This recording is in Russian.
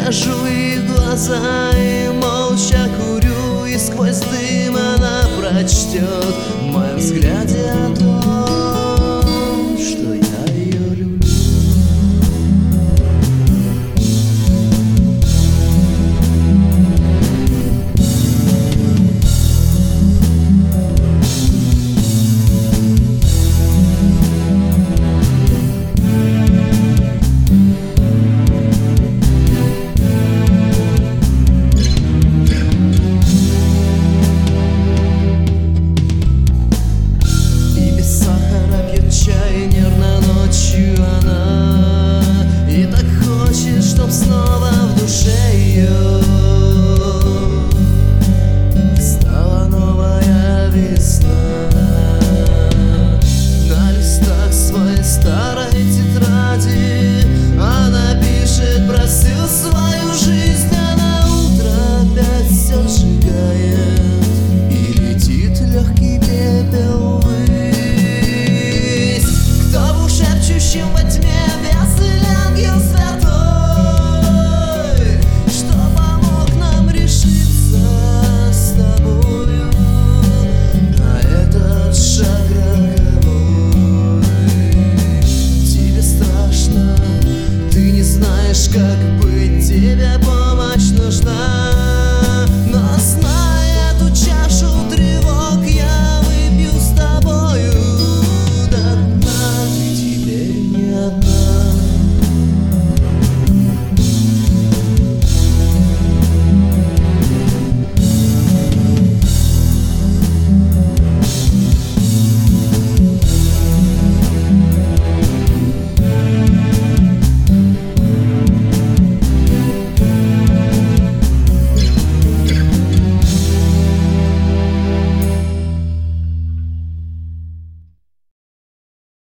гляжу ей в глаза и молча курю, и сквозь дым она прочтет в моем взгляде о том, что я ее люблю. Чай нервно ночью она, и так хочет, чтоб снова в душе ее стала новая весна. На листах своей старой тетради она пишет: просил свою жизнь, а на утро опять все сжигает, и летит легкий пепел во тьме веселый ангел святой, что помог нам решиться с тобою на этот шаг роковой. Тебе страшно, ты не знаешь, как быть, тебе помощь нужна.